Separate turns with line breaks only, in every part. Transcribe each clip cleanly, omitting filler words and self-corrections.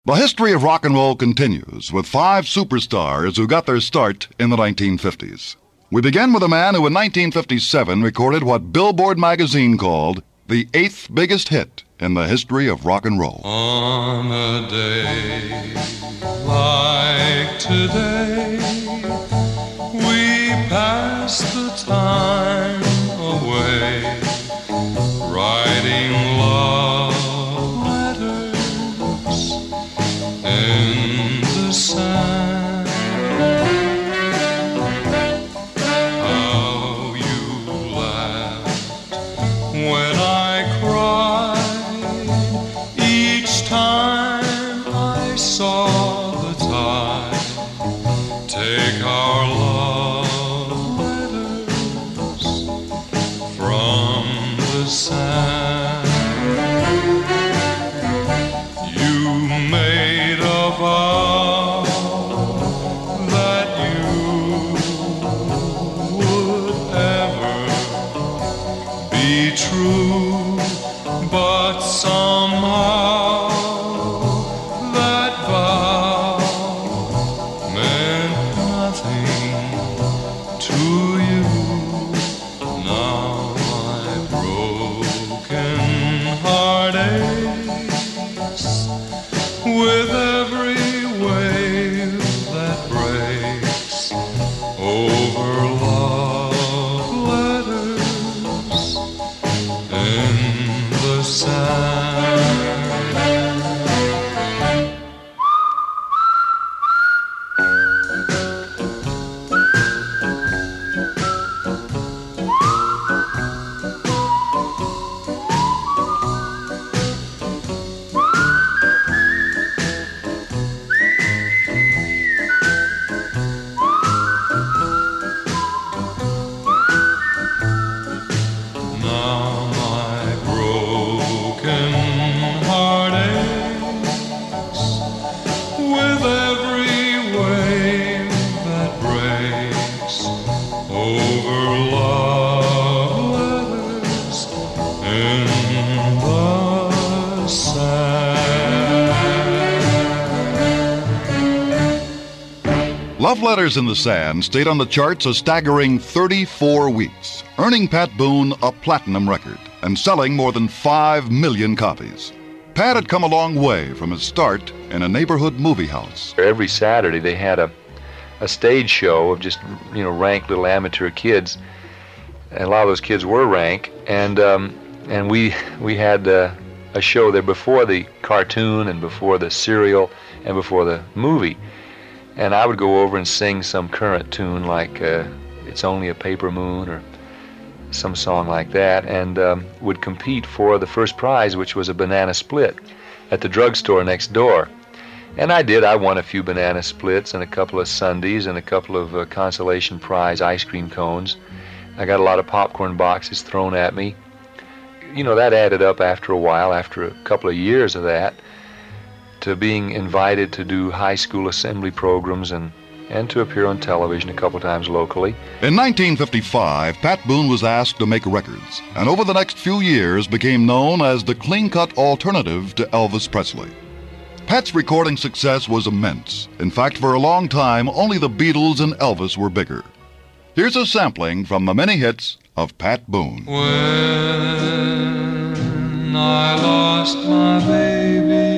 The history of rock and roll continues with 5 superstars who got their start in the 1950s. We begin with a man who in 1957 recorded what Billboard magazine called the 8th biggest hit in the history of rock and roll.
On a day like today, we pass the time away, writing love letters in the sand. How you laughed when I cried each time I saw the tide take our love letters from the sand. You made a vow that you would ever be true, but somehow that vow meant nothing to you. Now my broken heart aches with every wave that breaks over love letters in the sand. Now my broken heart aches with every wave that breaks over love letters in the sand.
Love Letters in the Sand stayed on the charts a staggering 34 weeks, earning Pat Boone a platinum record and selling more than 5 million copies. Pat had come a long way from his start in a neighborhood movie house.
Every Saturday they had a stage show of just, rank little amateur kids. And a lot of those kids were rank. And we had a show there before the cartoon and before the serial and before the movie. And I would go over and sing some current tune like It's Only a Paper Moon or some song like that, and would compete for the first prize, which was a banana split at the drugstore next door. And I did. I won a few banana splits and a couple of sundaes and a couple of consolation prize ice cream cones. I got a lot of popcorn boxes thrown at me. That added up after a while, after a couple of years of that, to being invited to do high school assembly programs and to appear on television a couple times locally.
In 1955, Pat Boone was asked to make records, and over the next few years became known as the clean-cut alternative to Elvis Presley. Pat's recording success was immense. In fact, for a long time, only the Beatles and Elvis were bigger. Here's a sampling from the many hits of Pat Boone.
When I lost my baby,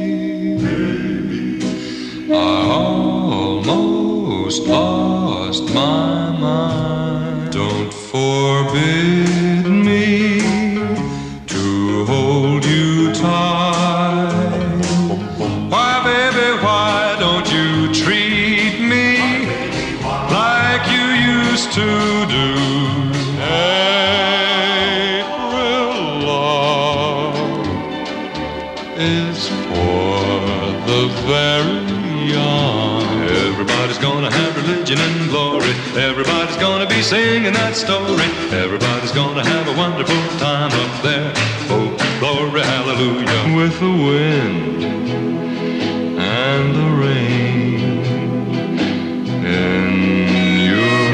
I almost lost my mind. Don't forbid me to hold you tight. Why, baby, why don't you treat me like you used to do? April love is for the very young. Everybody's gonna have religion and glory. Everybody's gonna be singing that story. Everybody's gonna have a wonderful time up there. Oh, glory, hallelujah. With the wind and the rain in your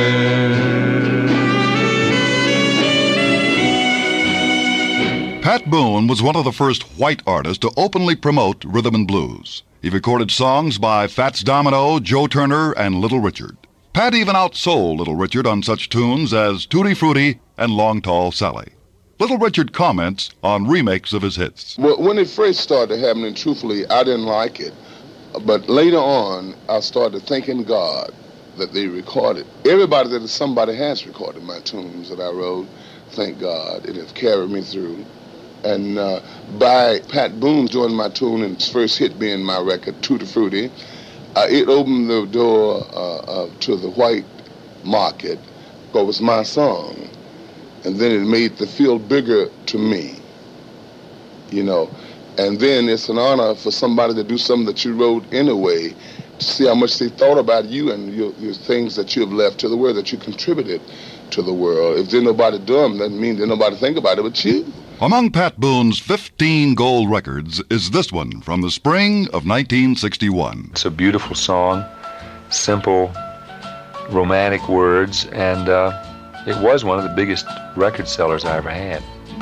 hair.
Pat Boone was one of the first white artists to openly promote rhythm and blues. He recorded songs by Fats Domino, Joe Turner, and Little Richard. Pat even outsold Little Richard on such tunes as Tutti Frutti and Long Tall Sally. Little Richard comments on remakes of his hits.
Well, when it first started happening, truthfully, I didn't like it. But later on, I started thanking God that they recorded. Everybody somebody has recorded my tunes that I wrote. Thank God, it has carried me through. And by Pat Boone joining my tune and his first hit being my record, Tutti Frutti, it opened the door to the white market. It was my song. And then it made the field bigger to me, you know. And then it's an honor for somebody to do something that you wrote anyway, to see how much they thought about you and your things that you have left to the world, that you contributed to the world. If there's nobody dumb, that means there's nobody think about it but you.
Among Pat Boone's 15 gold records is this one from the spring of 1961.
It's a beautiful song, simple, romantic words, and it was one of the biggest record sellers I ever had.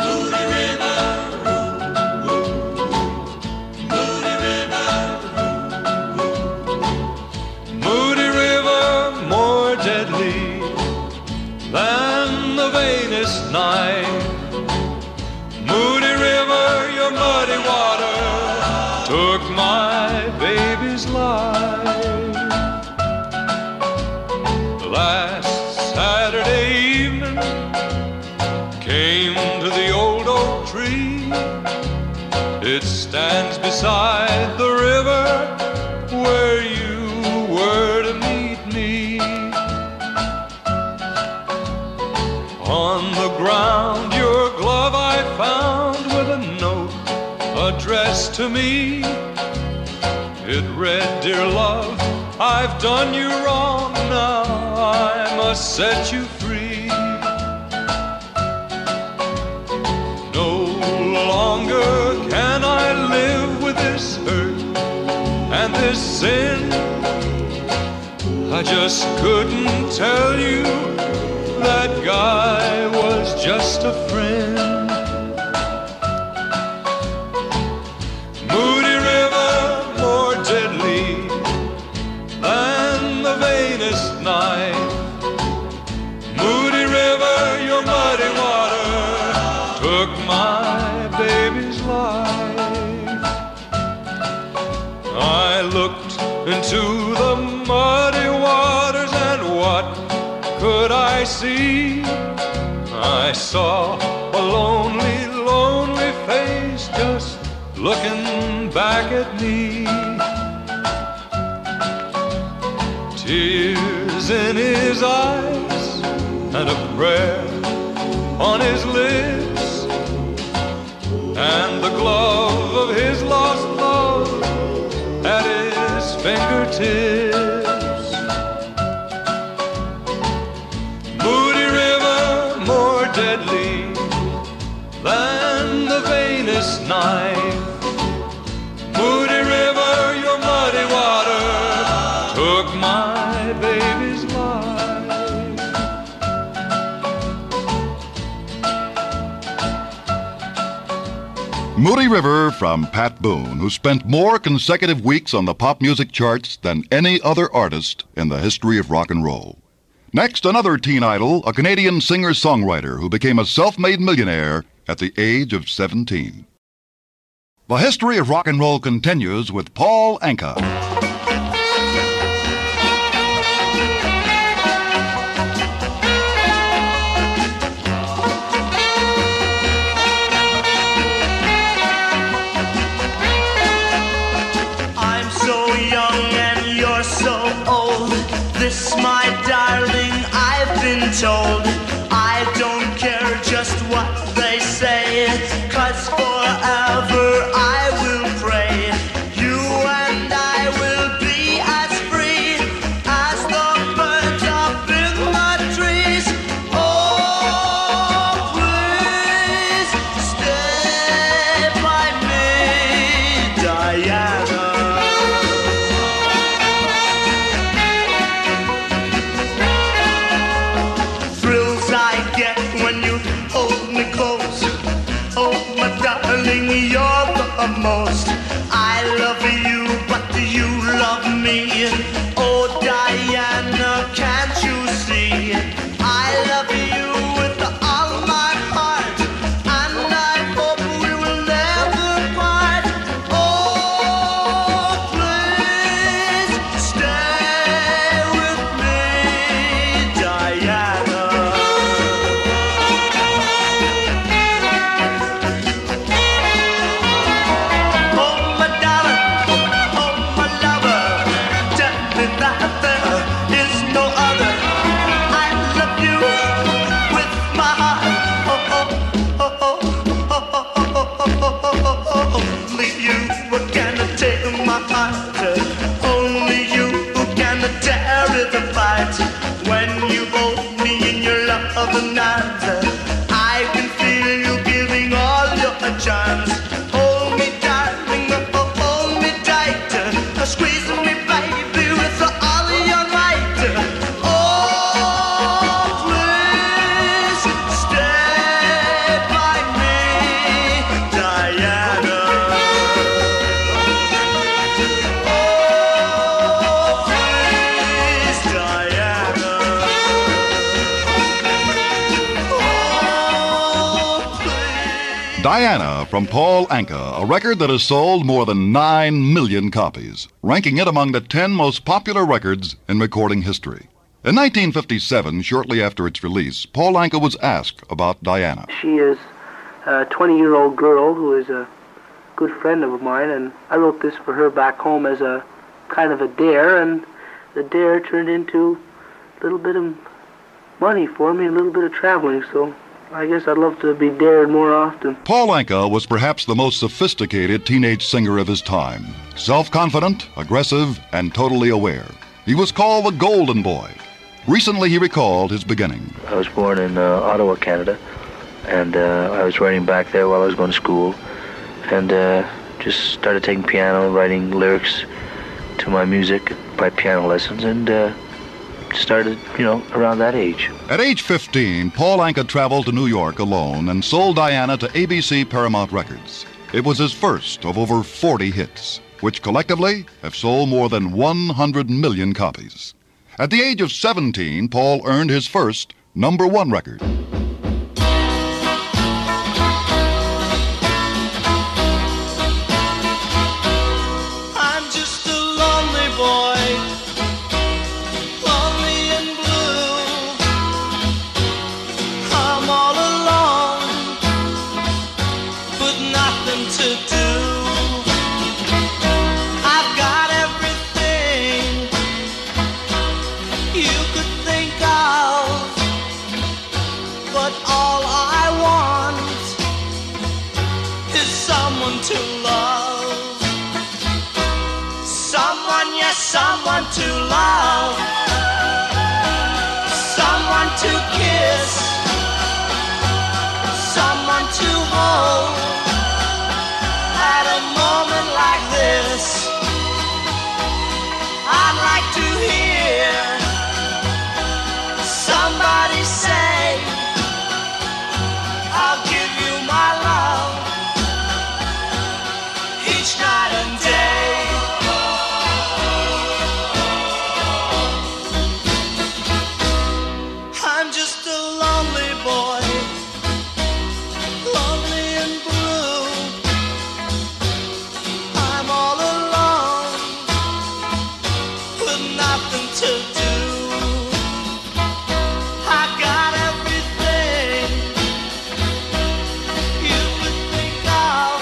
Than the vainest night. Moody River, your muddy water took my baby's life. Last Saturday evening came to the old oak tree. It stands beside the river where you were to meet me. On the ground your glove I found with a note addressed to me. It read, "Dear love, I've done you wrong, now I must set you free. No longer can I live with this hurt and this sin. I just couldn't tell you that guy was just a friend." Moody River, more deadly than the vainest night. Moody River, your muddy water took my baby's life. I looked into the muddy waters and what could I see? I saw a lonely, lonely face just looking back at me. Tears in his eyes and a prayer on his lips, and the glove of his lost love at his fingertips. Deadly than the vainest night. Moody River, your muddy water took my baby's life.
Moody River from Pat Boone, who spent more consecutive weeks on the pop music charts than any other artist in the history of rock and roll. Next, another teen idol, a Canadian singer-songwriter who became a self-made millionaire at the age of 17. The history of rock and roll continues with Paul Anka.
I'm so young and you're so old. This, my darling, I've been told. I don't care just what they say, 'cause forever I will pray. You and I will I love you, but do you love me? Oh, Diana, can't you see? I love you with all my heart, and I hope we will never part. Oh, please stay with me, Diana. Oh, my darling, oh, my lover, tell me that there is no other. I love you with my heart. Oh, oh, oh, oh, oh, oh, oh, oh, oh. Only you can take my heart. Only you can tear it apart. When you hold me in your loving arms, I can feel you giving all your charms. Hold me, darling, hold me tight. Squeeze me, baby, with all your might. Oh, please stay by me, Diana. Oh, please, Diana. Oh, please.
Diana from Paul Anka, a record that has sold more than 9 million copies, ranking it among the 10 most popular records in recording history. In 1957, shortly after its release, Paul Anka was asked about Diana.
She is a 20-year-old girl who is a good friend of mine, and I wrote this for her back home as a kind of a dare, and the dare turned into a little bit of money for me, a little bit of traveling, so I guess I'd love to be dared more often.
Paul Anka was perhaps the most sophisticated teenage singer of his time. Self-confident, aggressive, and totally aware. He was called the Golden Boy. Recently he recalled his beginning.
I was born in Ottawa, Canada, and I was writing back there while I was going to school, and just started taking piano, writing lyrics to my music by piano lessons, and started, around that age.
At age 15, Paul Anka traveled to New York alone and sold Diana to ABC Paramount Records. It was his first of over 40 hits, which collectively have sold more than 100 million copies. At the age of 17, Paul earned his first #1 record.
I'm just a lonely boy, lonely and blue. I'm all alone, with nothing to do. I've got everything you could think of, but all I want is someone to love. Someone, yes, someone to love. Someone to kiss. Someone to hold. At a moment like this, I'd like to hear somebody say, I'll give you my love each night and day. I'm just a lonely boy, lonely and blue. I'm all alone, with nothing to do. I got everything you could think of,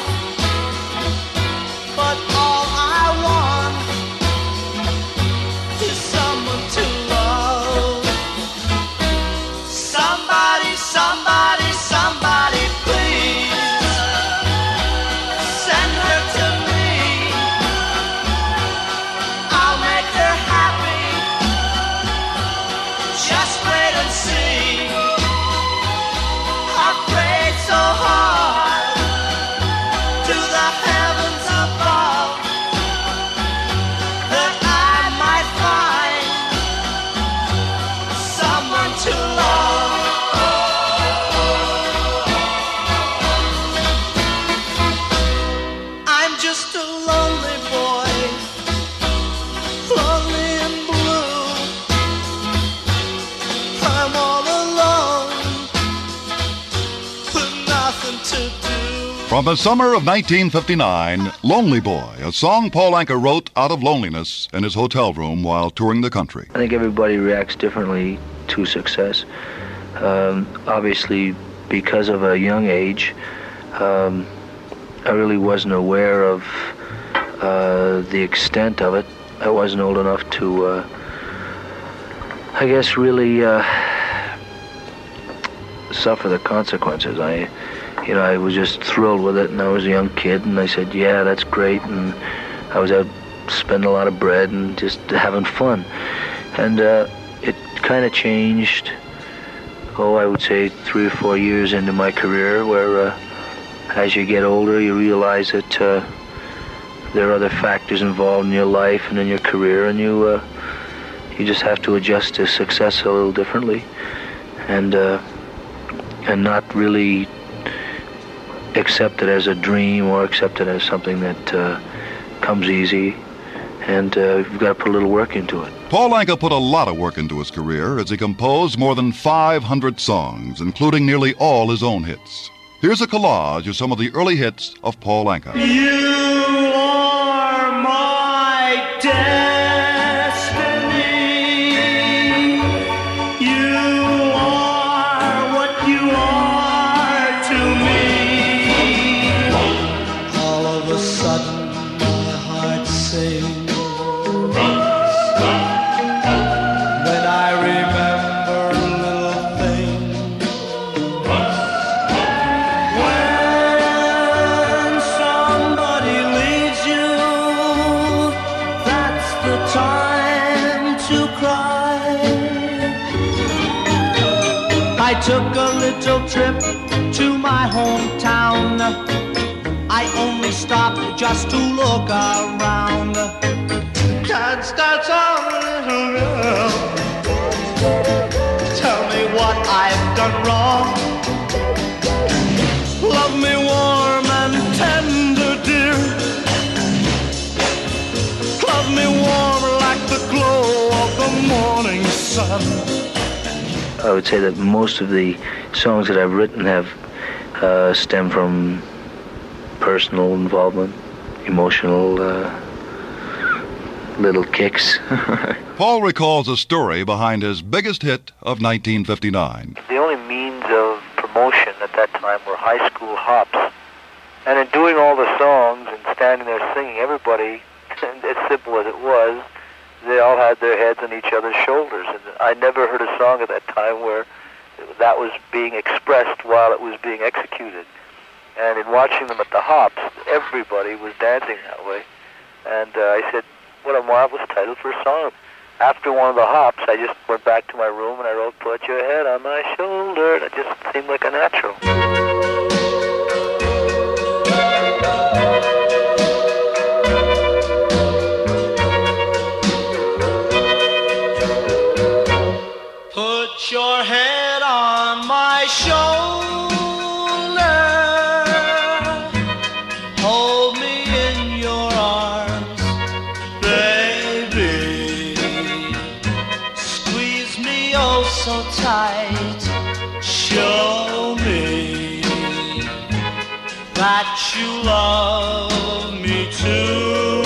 but all I want is someone to love. Somebody, somebody, somebody, please send her to me. I'll make her happy. Just wait and see. I prayed so hard to the heavens above that I might find someone to love. I'm just a lonely
From the summer of 1959, Lonely Boy, a song Paul Anka wrote out of loneliness in his hotel room while touring the country.
I think everybody reacts differently to success. Obviously, because of a young age, I really wasn't aware of the extent of it. I wasn't old enough to, I guess, really suffer the consequences. I was just thrilled with it, and I was a young kid, and I said, yeah, that's great, and I was out spending a lot of bread and just having fun. And it kind of changed, I would say 3 or 4 years into my career, where as you get older, you realize that there are other factors involved in your life and in your career, and you just have to adjust to success a little differently, and not really accept it as a dream or accept it as something that comes easy, and you've got to put a little work into it.
Paul Anka put a lot of work into his career as he composed more than 500 songs, including nearly all his own hits. Here's a collage of some of the early hits of Paul Anka.
You are my destiny. You are what you are to me. All of a sudden, my heart sings when I remember little things. When somebody leaves you, that's the time to cry. I took a little trip to my hometown. I only stopped just to look around. Can't start on, little girl. Tell me what I've done wrong. Love me warm and tender, dear. Love me warm like the glow of the morning sun.
I would say that most of the songs that I've written have stemmed from personal involvement, emotional little kicks.
Paul recalls a story behind his biggest hit of 1959.
The only means of promotion at that time were high school hops. And in doing all the songs and standing there singing, everybody, as simple as it was, they all had their heads on each other's shoulders. And I never heard a song at that time where that was being expressed while it was being executed. And in watching them at the hops, everybody was dancing that way. And I said, what a marvelous title for a song. After one of the hops, I just went back to my room and I wrote, put your head on my shoulder. And it just seemed like a natural.
Put your head on my shoulder. Hold me in your arms, baby. Squeeze me oh so tight. Show me that you love me too.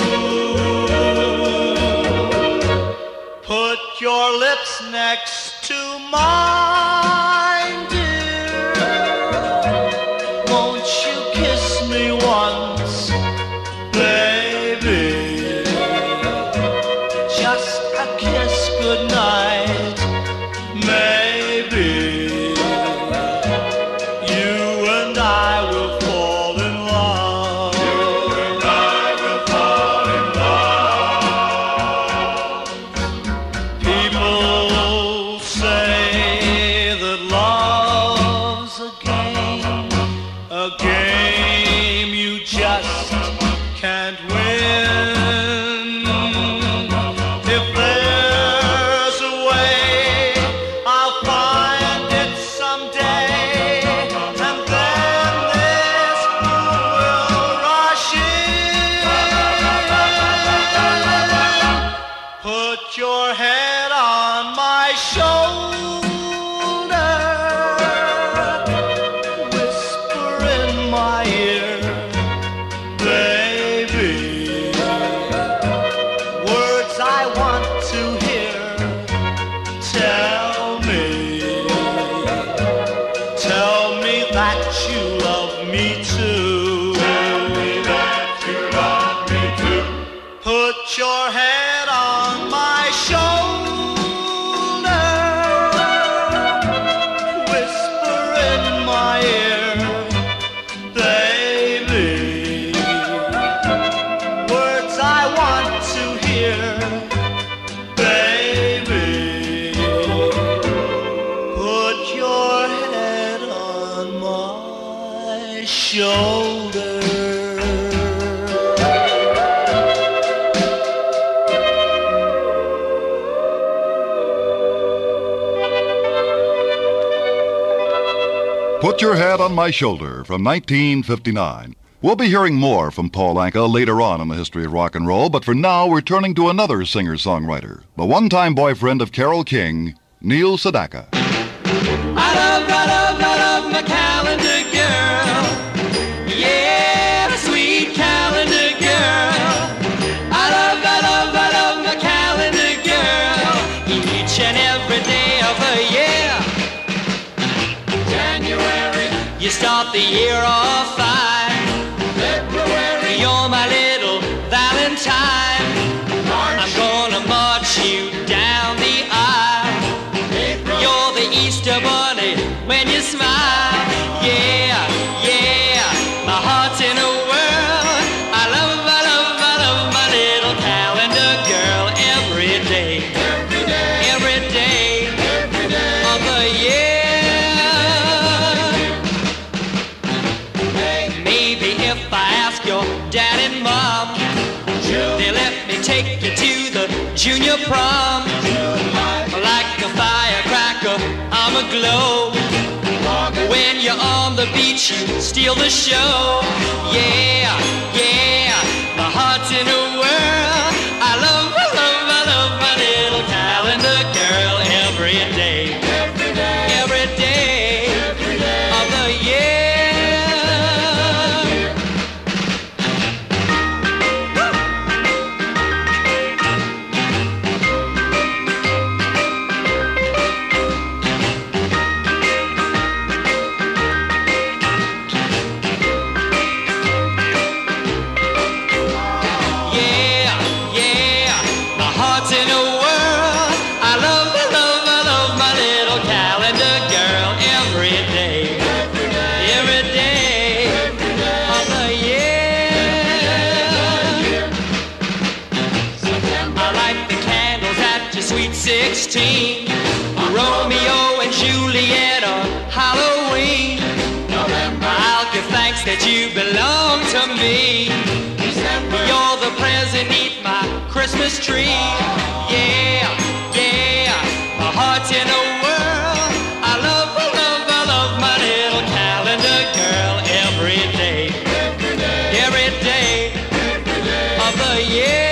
Put your lips next to mine, dear. Won't you kiss me once, baby? Just a kiss goodnight, maybe. You and I will fall in love. You and I will fall in love. People say that love's a game you just can't win. If there's a way, I'll find it someday, and then this moon will rush in. Put your head on my shoulder, whisper in my ear, Put your head on my shoulder, whisper in my ear, baby, words I want to hear, baby. Put your head on my shoulder.
Put Your Head on My Shoulder from 1959. We'll be hearing more from Paul Anka later on in the history of rock and roll, but for now we're turning to another singer-songwriter, the one-time boyfriend of Carole King, Neil Sedaka.
I love my calendar girl. Yeah, sweet calendar girl. I love my calendar girl. Each and every day of the year. January, you start the year off fine. February, you're my little Valentine. March, I'm gonna march you down the aisle. April, you're the Easter bunny when you smile. Yeah, yeah, my heart's in a whirl. I love my little calendar girl every day. Every day of the year. Maybe if I ask your dad and mom, they let me take you to the junior prom. Like a firecracker, I'm aglow. When you're on the beach, you steal the show. Yeah, yeah, my heart's in a whirl. I love my little calendar girl every day. Every day of the year. Sweet 16, Romeo and Juliet on Halloween. November, I'll give thanks that you belong to me. December, you're the present beneath my Christmas tree. Yeah, yeah, my heart's in a whirl. I love my little calendar girl every day of the year.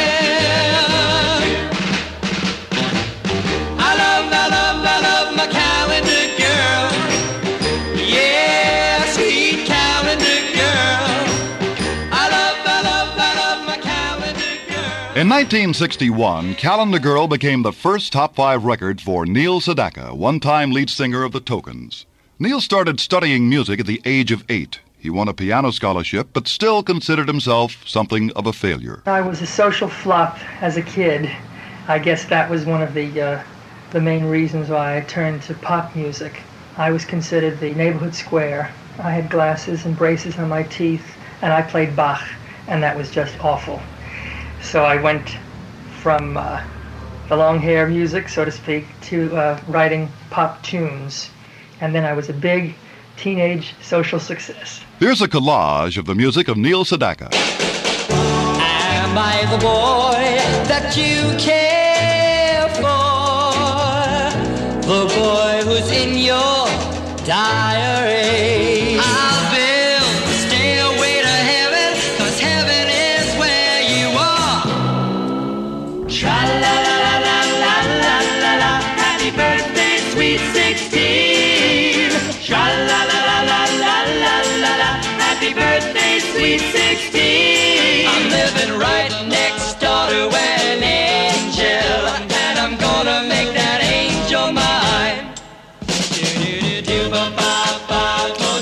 In 1961, Calendar Girl became the first top 5 record for Neil Sedaka, one-time lead singer of the Tokens. Neil started studying music at the age of 8. He won a piano scholarship, but still considered himself something of a failure.
I was a social flop as a kid. I guess that was one of the main reasons why I turned to pop music. I was considered the neighborhood square. I had glasses and braces on my teeth, and I played Bach, and that was just awful. So I went from the long hair music, so to speak, to writing pop tunes. And then I was a big teenage social success.
Here's a collage of the music of Neil Sedaka.
Am I the boy that you care for? The boy who's in your diary? I'll build a stairway to heaven, 'cause heaven is where you are. Tra-la-la-la-la-la-la-la, happy birthday, sweet 16. Tra-la-la-la-la-la-la-la, happy birthday, sweet 16. I'm living right next door to an angel, and I'm gonna make that angel mine. Do-do-do-do-ba-ba-ba-ba.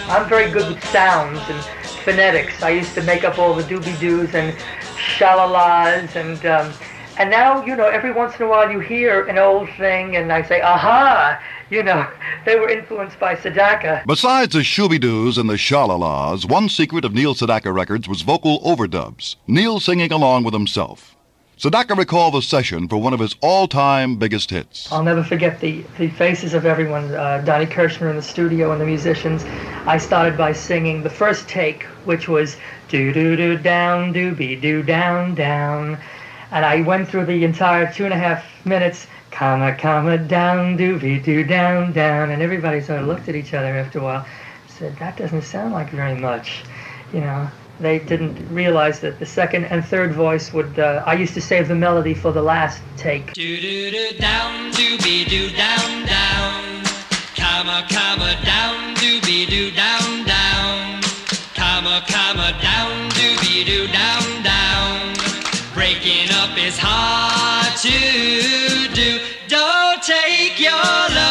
I'm very good with sounds and phonetics. I used to make up all the doobie-doos and shalalas and now, you know, every once in a while you hear an old thing and I say, aha, you know, they were influenced by Sedaka.
Besides the shooby-doos and the shalalas, one secret of Neil Sedaka records was vocal overdubs, Neil singing along with himself. Sedaka recalled the session for one of his all-time biggest hits.
I'll never forget the faces of everyone, Donnie Kirshner in the studio and the musicians. I started by singing the first take, which was do-do-do down, doobie-doo down, down. And I went through the entire 2.5 minutes, comma, comma, down, doobie-doo down, down. And everybody sort of looked at each other after a while and said, that doesn't sound like very much, you know. They didn't realize that the second and third voice would, I used to save the melody for the last take.
Do-do-do down, doobie-doo down, down. Comma, comma, down, doobie-doo down, down. Comma, comma, down, doobie-doo down, down. Breaking up is hard to do. Don't take your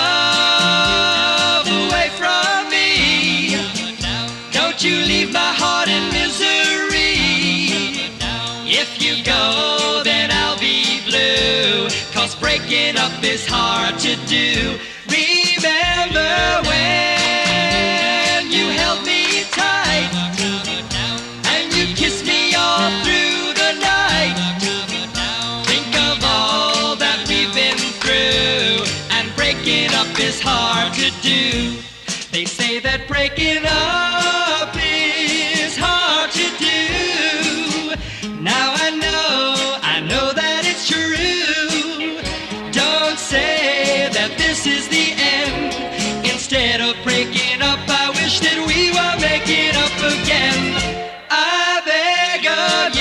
love away from me. Don't you leave my heart in misery. If you go, then I'll be blue. 'Cause breaking up is hard to do. Remember when you held me tight and you kissed me all through the night. Think of all that we've been through, and breaking up is hard to do. They say that breaking up is hard to do. Now I know that it's true. Don't say that this is the end. Instead of breaking up, I wish that we were making up again. I beg of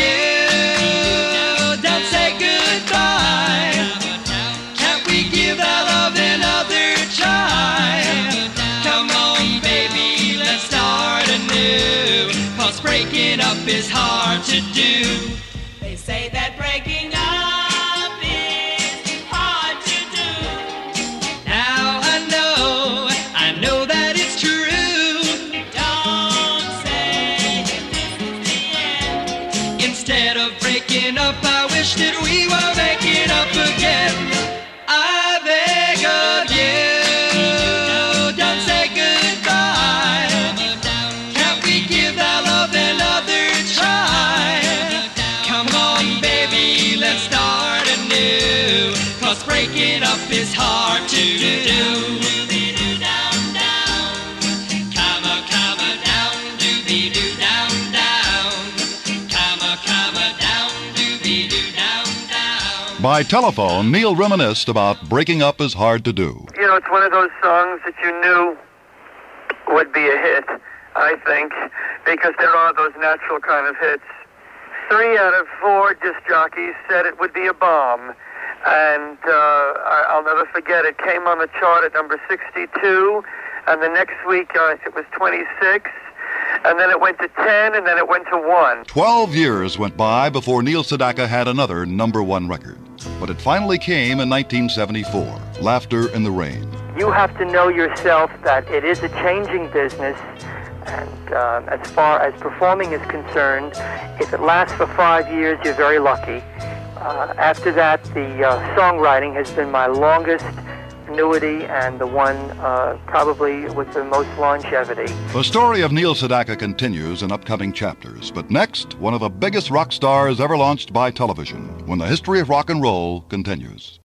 you, don't say goodbye. Can't we give our love another try? Come on, baby, let's start anew. 'Cause breaking up is hard to do. They say that breaking up is hard to do. Now I know that it's true. Don't say this is the end. Instead of breaking up, I wish that we were making up again. I beg of you, don't say goodbye. Can't we give our love another try? Come on, baby, let's start anew. 'Cause breaking up is hard to do. Doobie-doo down, down. Comma, comma, down, doobie-doo down, down. Comma, comma, down, doobie-doo down, down.
By telephone, Neil reminisced about breaking up is hard to do.
You know, it's one of those songs that you knew would be a hit, I think, because there are those natural kind of hits. 3 out of 4 disc jockeys said it would be a bomb, and I'll never forget, it came on the chart at number 62, and the next week it was 26, and then it went to 10, and then it went to 1.
12 years went by before Neil Sedaka had another #1 record. But it finally came in 1974, Laughter in the Rain.
You have to know yourself that it is a changing business, and as far as performing is concerned, if it lasts for 5 years, you're very lucky. After that, the songwriting has been my longest annuity and the one probably with the most longevity.
The story of Neil Sedaka continues in upcoming chapters, but next, one of the biggest rock stars ever launched by television, when the history of rock and roll continues.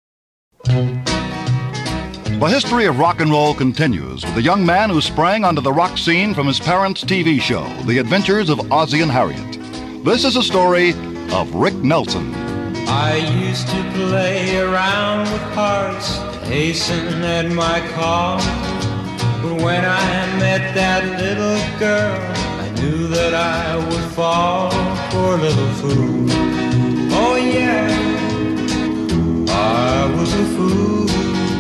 The history of rock and roll continues with a young man who sprang onto the rock scene from his parents' TV show, The Adventures of Ozzie and Harriet. This is a story of Rick Nelson.
I used to play around with hearts, hasten at my call. But when I met that little girl, I knew that I would fall. Poor little fool. Oh yeah, I was a fool.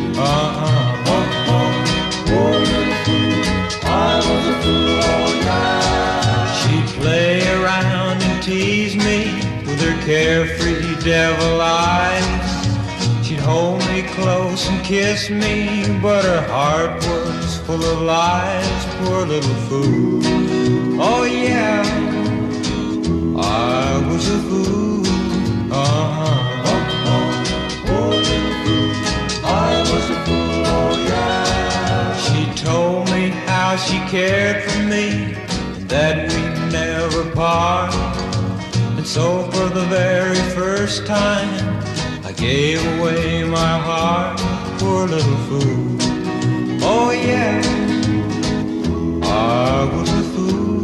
Poor little fool. I was a fool all night. She'd play around and tease me with her carefree devil eyes. She'd hold me close and kiss me, but her heart was full of lies, poor little fool. Oh yeah, I was a fool. Oh, little fool, I was a fool, oh yeah. She told me how she cared for me, and that we'd never part. And so for the very first time, I gave away my heart, poor little fool. Oh yeah, I was a fool.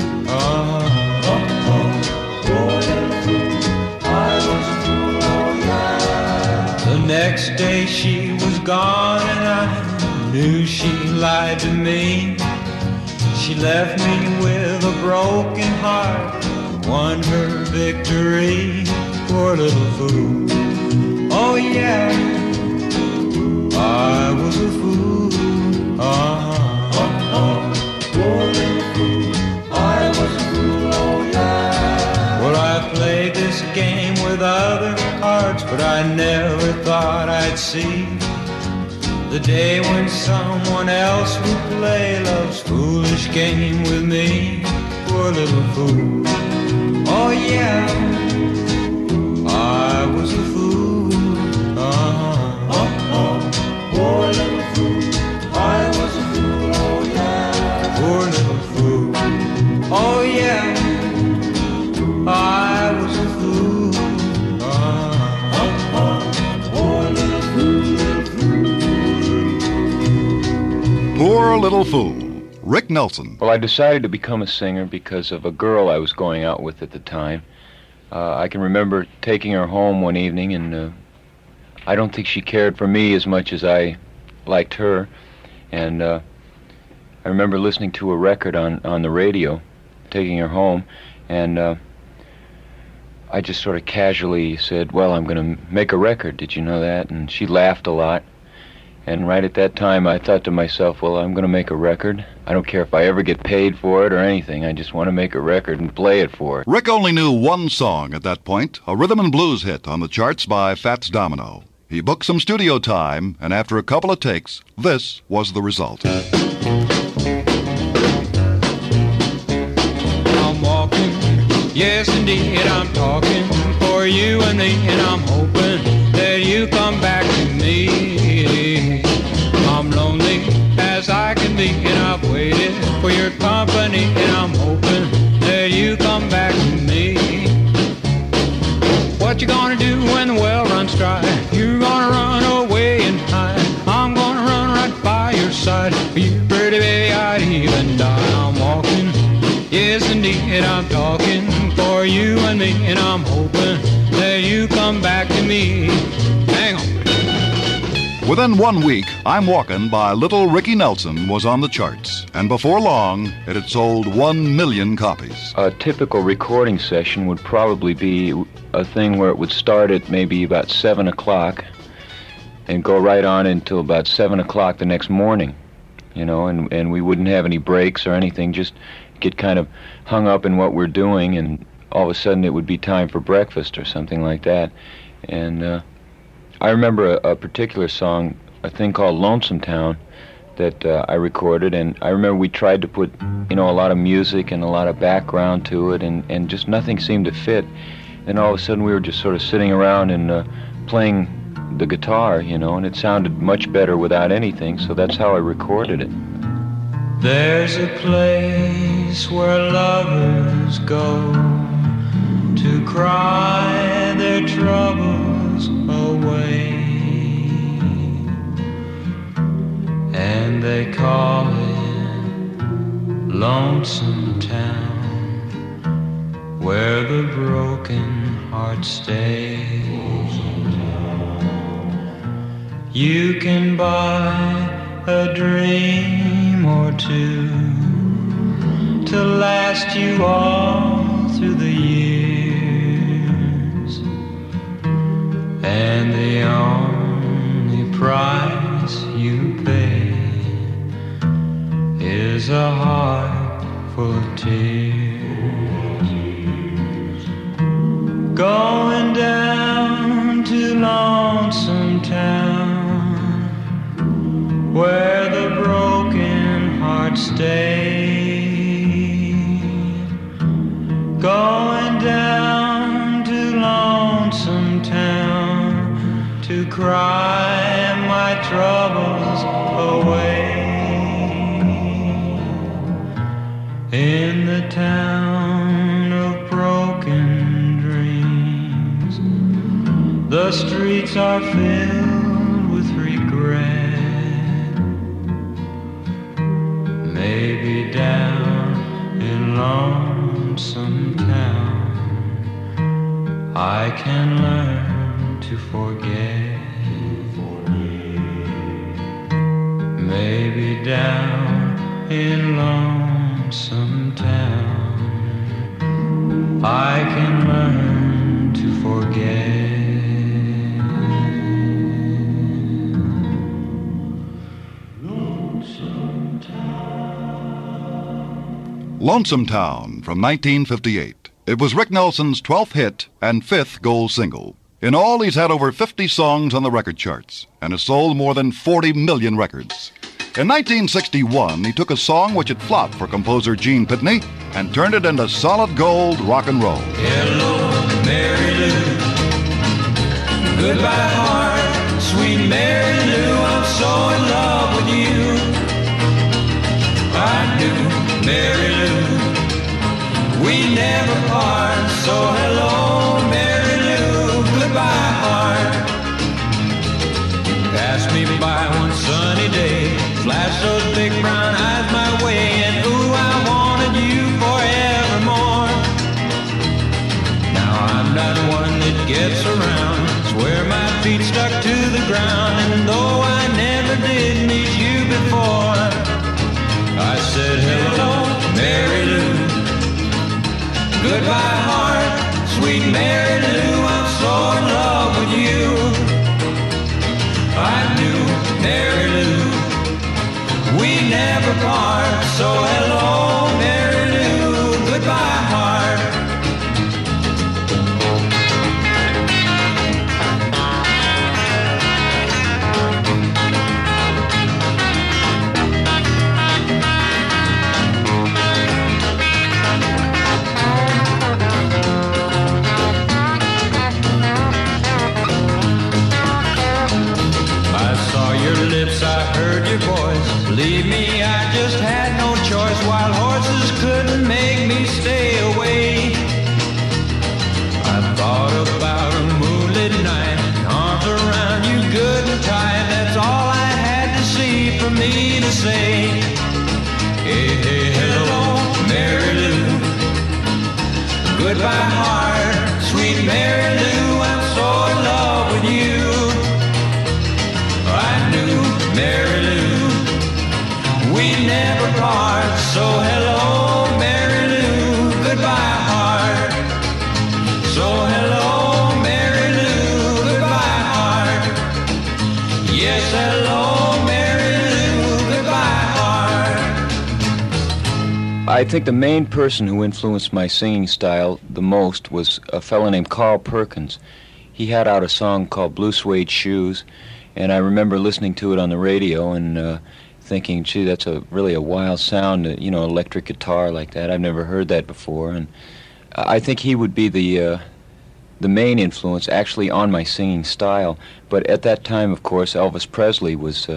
Poor little fool, I was a fool, oh yeah. The next day she was gone and I knew she lied to me. She left me with a broken heart, won her victory, poor little fool. Oh yeah, I was a fool. Poor little fool, I was a fool, oh yeah. Well, I played this game with other hearts, but I never thought I'd see the day when someone else would play love's foolish game with me, poor little fool. Oh yeah, I was a fool. Poor little fool, I was a fool, oh yeah. Poor little fool, oh yeah, I was a fool. Poor little fool,
Poor Little Fool, Rick Nelson.
Well, I decided to become a singer because of a girl I was going out with at the time. I can remember taking her home one evening, and I don't think she cared for me as much as I liked her. And I remember listening to a record on the radio, taking her home, and I just sort of casually said, well, I'm going to make a record. Did you know that? And she laughed a lot. And right at that time, I thought to myself, well, I'm going to make a record. I don't care if I ever get paid for it or anything. I just want to make a record and play it for her.
Rick only knew one song at that point, a rhythm and blues hit on the charts by Fats Domino. He booked some studio time, and after a couple of takes, this was the result.
I'm walking, yes indeed, I'm talking for you and me, and I'm hoping that you come back to me. I'm lonely as I can be, and I've waited for your company, and I'm hoping that you come back to me. What you gonna do when the well runs dry? You're gonna run away and hide. I'm gonna run right by your side. For you, pretty baby, I'd even die. I'm walking, yes indeed, I'm talking for you and me, and I'm hoping that you come back to me. Hang on.
Within 1 week, I'm Walkin' by Little Ricky Nelson was on the charts, and before long, it had sold 1 million copies.
A typical recording session would probably be a thing where it would start at maybe about 7 o'clock and go right on until about 7 o'clock the next morning, you know, and we wouldn't have any breaks or anything, just get kind of hung up in what we're doing, and all of a sudden it would be time for breakfast or something like that. And I remember a particular song, a thing called Lonesome Town, that I recorded, and I remember we tried to put, you know, a lot of music and a lot of background to it, and just nothing seemed to fit. And all of a sudden we were just sort of sitting around and playing the guitar, you know, and it sounded much better without anything, so that's how I recorded it.
There's a place where lovers go to cry their troubles away, and they call it Lonesome Town, where the broken heart stays. You can buy a dream or two to last you all through the years, and the only price you pay is a heart full of tears. Going down to Lonesome Town, where the broken stay. Going down to Lonesome Town to cry my troubles away. In the town of broken dreams, the streets are filled with regret. Maybe down in Lonesome Town I can learn to forget. Maybe down in Lonesome Town I can learn to forget.
Lonesome Town from 1958. It was Rick Nelson's 12th hit and 5th gold single. In all, he's had over 50 songs on the record charts and has sold more than 40 million records. In 1961, he took a song which had flopped for composer Gene Pitney and turned it into solid gold rock and roll.
Hello, Mary Lou. Goodbye, heart, sweet Mary Lou. I'm so in love with you. I knew Mary Lou, we never part. So hello, Mary Lou. Goodbye, heart. Passed me by one sunny day, flashed those big brown eyes my way, and ooh, I wanted you forevermore. Now I'm not one that gets around, swear my feet stuck to the ground, and though I never did meet you before, I said hello, Mary Lou. Goodbye, heart, sweet Mary Lou. I'm so in love with you. I knew Mary Lou, we never part. So hello, Mary Lou. Goodbye, heart. I heard your voice. Believe me, I just had no choice. Wild horses couldn't make me stay away. I thought about a moonlit night, arms around you good and tight. That's all I had to see for me to say. Hey, hey, hello, Mary Lou. Goodbye, heart, sweet Mary Lou. I'm so in love with you. I knew Mary Lou, we never part. So hello, Mary Lou. Goodbye, heart. So hello, Mary Lou. Goodbye, heart. Yes, hello, Mary Lou. Goodbye, heart.
I think the main person who influenced my singing style the most was a fellow named Carl Perkins. He had out a song called Blue Suede Shoes, and I remember listening to it on the radio and thinking, gee, that's really a wild sound, electric guitar like that. I've never heard that before. And I think he would be the main influence actually on my singing style. But at that time, of course, Elvis Presley was,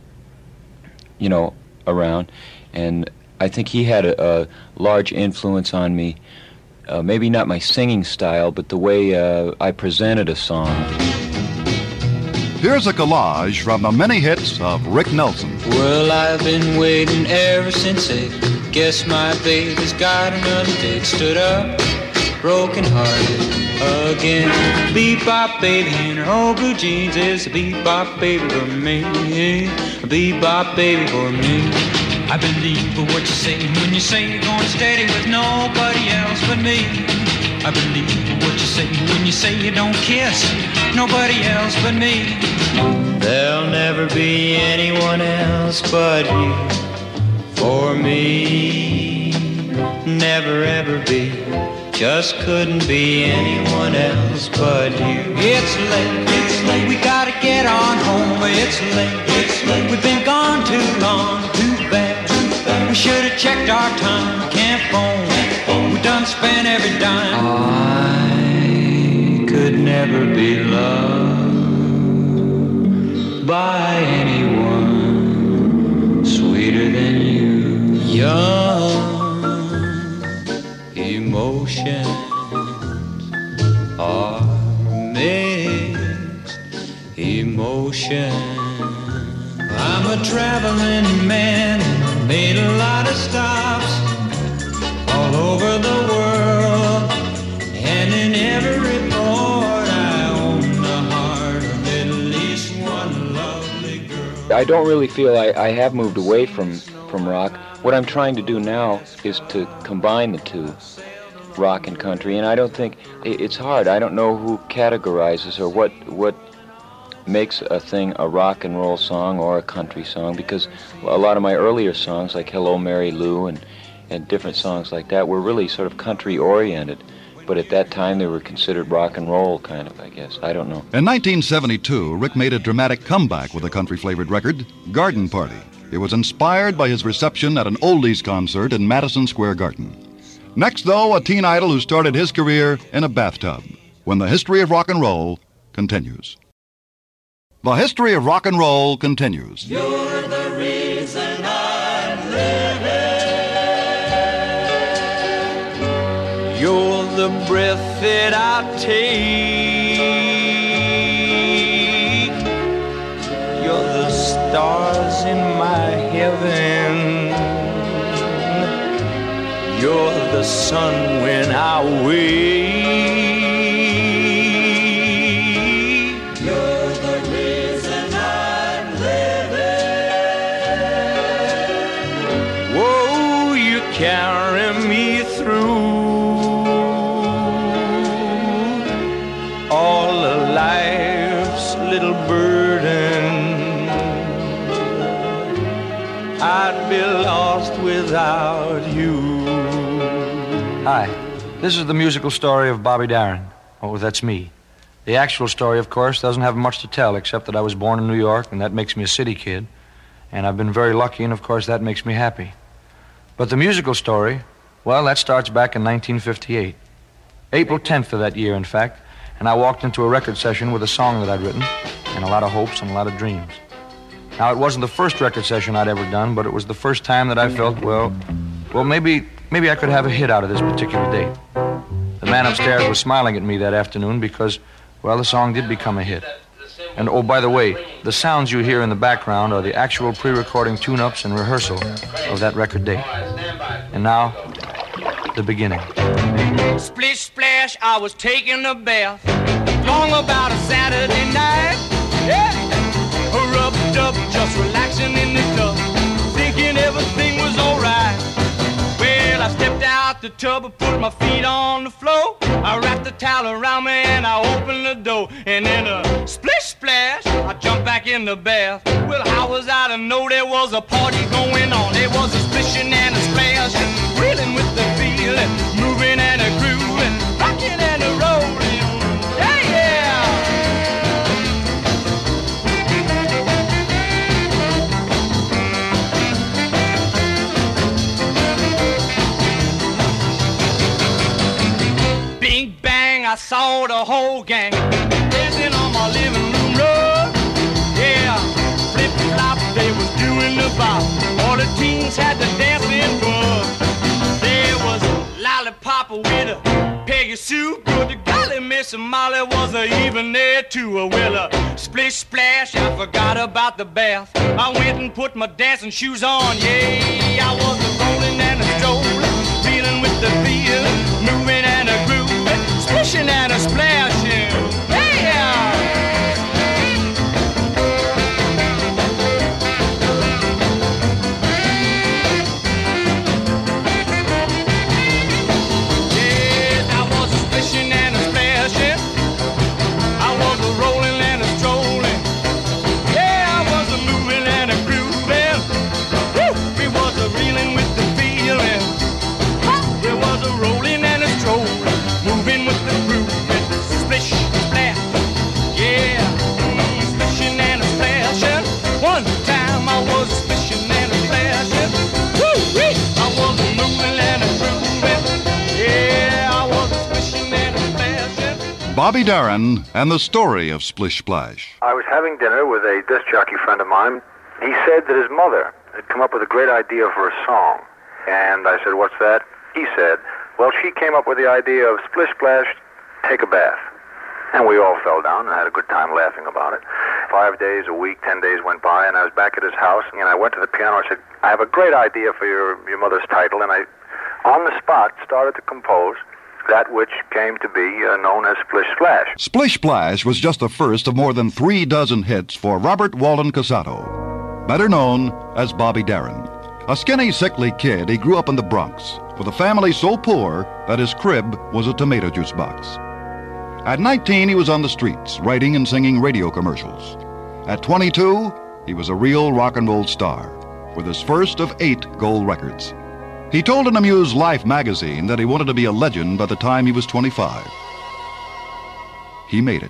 around. And I think he had a large influence on me. Maybe not my singing style, but the way I presented a song.
Here's a collage from the many hits of Rick Nelson.
Well, I've been waiting ever since 8. Guess my baby's got another date. Stood up, broken hearted again. Bebop baby in her old blue jeans is a bebop baby for me. A bebop baby for me. I believe for what you say when you say you're going steady with nobody else but me. I believe what you say when you say you don't kiss nobody else but me. There'll never be anyone else but you for me. Never ever be, just couldn't be anyone else but you. It's late, we gotta get on home. It's late, we've been gone too long. Too bad, we checked our time, can't phone. We done spent every dime. I could never be loved by anyone sweeter than you. Young emotions are mixed emotions. I'm a traveling man, made a lot of stops all over the world, and in every port I own the heart of at least one lovely girl.
I don't really feel I have moved away from rock. What I'm trying to do now is to combine the two, rock and country, and I don't think it's hard. I don't know who categorizes or what makes a thing a rock and roll song or a country song, because a lot of my earlier songs, like Hello Mary Lou and different songs like that, were really sort of country oriented, but at that time they were considered rock and roll kind of, I guess. I don't know.
In 1972, Rick made a dramatic comeback with a country-flavored record, Garden Party. It was inspired by his reception at an oldies concert in Madison Square Garden. Next, though, a teen idol who started his career in a bathtub, when the history of rock and roll continues. The history of rock and roll continues.
You're the reason I'm living.
You're the breath that I take. You're the stars in my heaven. You're the sun when I wake.
You're the reason I'm living.
Whoa, you carry me through all of life's little burden. I'd be lost without you. Hi, this is the musical story of Bobby Darin. Oh, that's me. The actual story, of course, doesn't have much to tell, except that I was born in New York, and that makes me a city kid. And I've been very lucky, and of course, that makes me happy. But the musical story, well, that starts back in 1958. April 10th of that year, in fact, and I walked into a record session with a song that I'd written, and a lot of hopes and a lot of dreams. Now, it wasn't the first record session I'd ever done, but it was the first time that I felt, well, maybe I could have a hit out of this particular date. The man upstairs was smiling at me that afternoon because, well, the song did become a hit. And, oh, by the way, the sounds you hear in the background are the actual pre-recording tune-ups and rehearsal of that record date. And now, the beginning. Splish splash, I was taking a bath, long about a Saturday night. Yeah, rubbed up, just relaxing in the tub, thinking everything was all right. Well, I stepped out the tub, I put my feet on the floor, I wrapped the towel around me and I opened the door, and then a splish splash, I jumped back in the bath. Well, how was I to know there was a party going on? There was a splishing and a splashing, reeling with the feeling, moving and a grooving, rocking and a rolling. Yeah, yeah. Bing bang, I saw the whole gang dancing on my living room rug. Yeah, flip flop, they was doing the bop. All the teens had the dancing bug. There was Lollipop with a Peggy Sue. Good to golly, Miss Molly was even there too. Well, a splish splash, I forgot about the bath. I went and put my dancing shoes on. Yeah, I was a rolling and a strolling, feeling with the feeling, moving and a grooving, splishing and a splashing. Yeah. Reeling with the feet.
Bobby Darin and the story of Splish Splash.
I was having dinner with a disc jockey friend of mine. He said that his mother had come up with a great idea for a song. And I said, what's that? He said, well, she came up with the idea of Splish Splash, take a bath. And we all fell down and had a good time laughing about it. 5 days, a week, 10 days went by, and I was back at his house, and I went to the piano. I said, I have a great idea for your mother's title, and I, on the spot, started to compose that which came to be known as Splish Splash.
Splish Splash was just the first of more than 36 hits for Robert Walden Cassato, better known as Bobby Darin. A skinny, sickly kid, he grew up in the Bronx with a family so poor that his crib was a tomato juice box. At 19, he was on the streets, writing and singing radio commercials. At 22, he was a real rock and roll star, with his first of 8 gold records. He told an Amuse Life magazine that he wanted to be a legend by the time he was 25. He made it.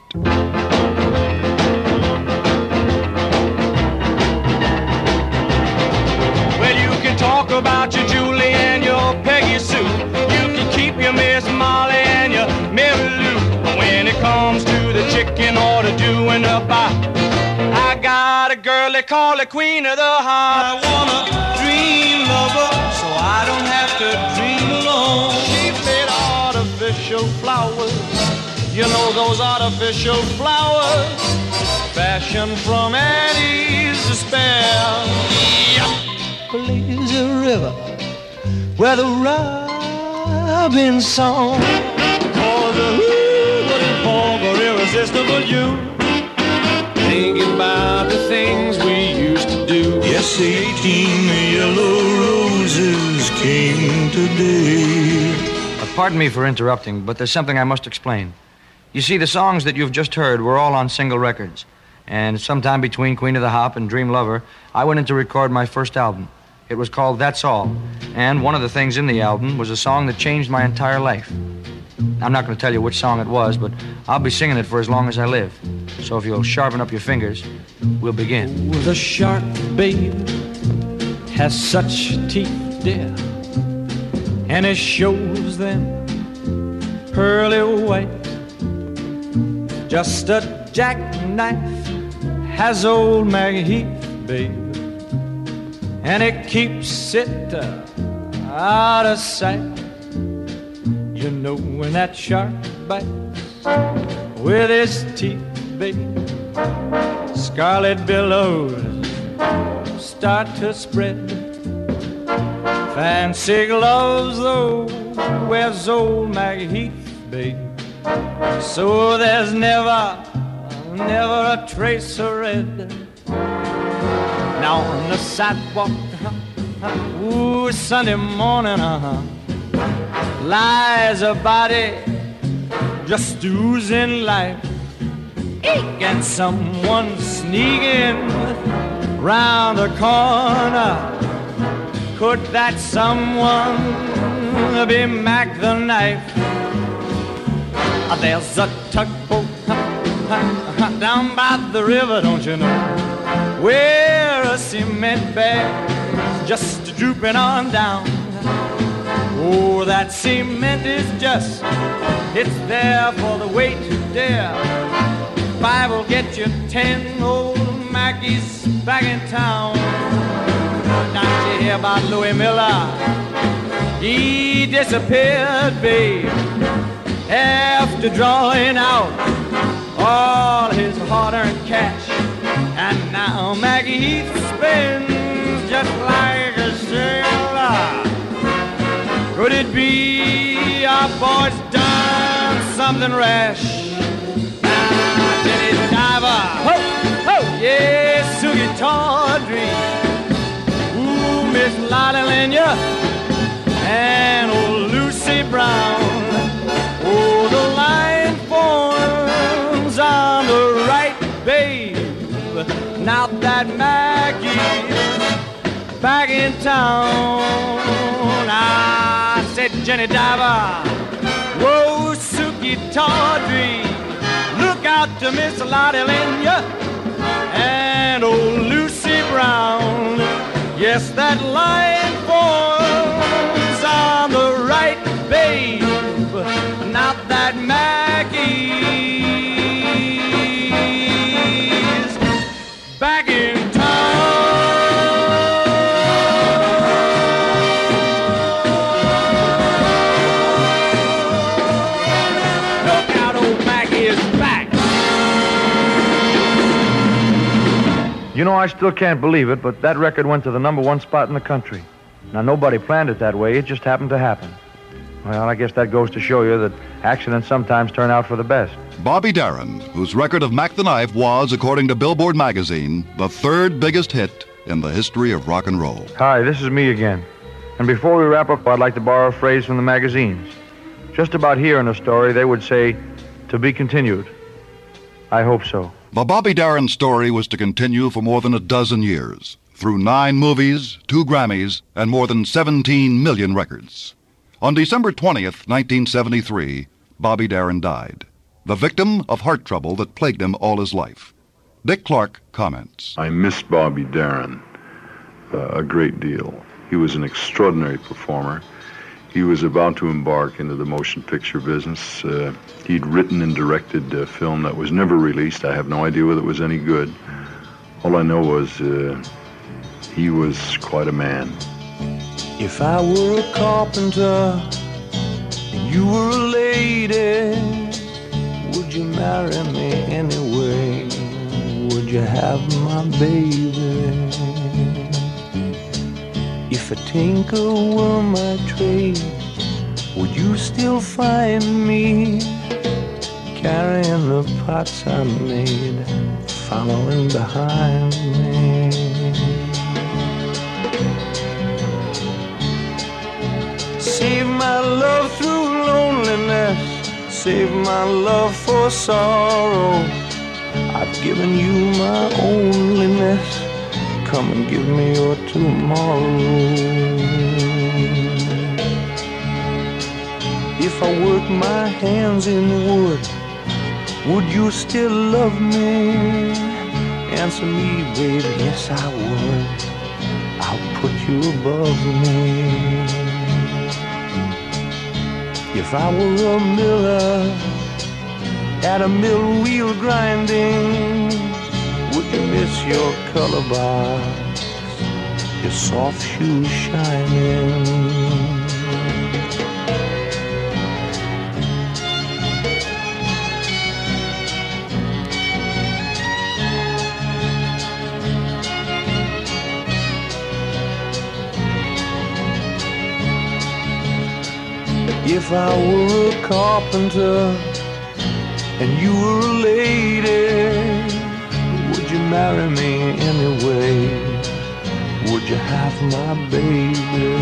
Well, you can talk about your Julie and your Peggy Sue. You can keep your Miss Molly and your Mary Lou. When it comes to the chicken or to doing up, I got a girl they call the queen of the hop. I want a dream lover, so I don't have to dream alone. She made artificial flowers, you know those artificial flowers, fashioned from Annie's despair. Yep. Lazy river where the robin song, for the irresistible you, thinking about the things we used to do.
Yes, 18 yellow roses came today.
Pardon me for interrupting, but there's something I must explain. You see, the songs that you've just heard were all on single records. And sometime between Queen of the Hop and Dream Lover, I went in to record my first album. It was called That's All. And one of the things in the album was a song that changed my entire life. I'm not going to tell you which song it was, but I'll be singing it for as long as I live. So if you'll sharpen up your fingers, we'll begin.
The shark, babe, has such teeth, dear, and it shows them pearly white. Just a jackknife has old Maggie Heath, babe, and it keeps it out of sight. You know when that shark bites with his teeth, babe, scarlet billows start to spread. Fancy gloves, though, wears old Maggie Heath, babe, so there's never a trace of red. Now on the sidewalk, ooh, Sunday morning, lies a body just oozing life. Eek! And someone sneaking round the corner. Could that someone be Mac the Knife? There's a tugboat down by the river, don't you know, where a cement bag's just drooping on down. Oh, that cement is just, it's there for the weight to dare. 5 will get you 10 old Mackies back in town. Don't you hear about Louis Miller? He disappeared, babe, after drawing out all his hard-earned cash. And now Maggie Heath spins just like a sailor. Could it be our boy's done something rash? Now, Jenny Diver, ho, ho, yes, Sugie Tawdry, ooh, Miss Lolly Lenya, and old Lucy Brown. Oh, the line forms on the right, babe. Now that Maggie's back in town, I said, Jenny Diver, whoa, Sugie Tawdry, look out to Miss Lottie Lenya and old Lucy Brown. Yes, that line forms on the right, babe. Not that Maggie
You know, I still can't believe it, but that record went to the #1 spot in the country. Now, nobody planned it that way. It just happened to happen. Well, I guess that goes to show you that accidents sometimes turn out for the best.
Bobby Darin, whose record of Mac the Knife was, according to Billboard magazine, the 3rd biggest hit in the history of rock and roll.
Hi, this is me again. And before we wrap up, I'd like to borrow a phrase from the magazines. Just about here in the story, they would say, "To be continued." I hope so.
The Bobby Darin story was to continue for more than a dozen years, through 9 movies, 2 Grammys, and more than 17 million records. On December 20th, 1973, Bobby Darin died, the victim of heart trouble that plagued him all his life. Dick Clark comments.
I miss Bobby Darin a great deal. He was an extraordinary performer. He was about to embark into the motion picture business. He'd written and directed a film that was never released. I have no idea whether it was any good. All I know was he was quite a man.
If I were a carpenter and you were a lady, would you marry me anyway? Would you have my baby? If a tinker were my trade, would you still find me carrying the pots I made, following behind me? Save my love through loneliness, save my love for sorrow. I've given you my onlyness, come and give me your tomorrow. If I work my hands in wood, would you still love me? Answer me, baby, yes I would. I'll put you above me. If I were a miller at a mill wheel grinding, would you miss your color box, your soft shoes shining? If I were a carpenter and you were a lady, would you marry me anyway? Would you have my baby?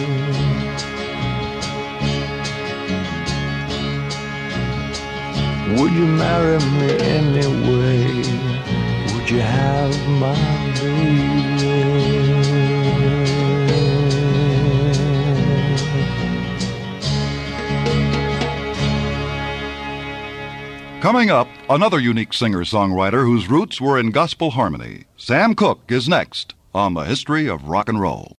Would you marry me anyway? Would you have my baby?
Coming up, another unique singer-songwriter whose roots were in gospel harmony. Sam Cooke is next on the History of Rock and Roll.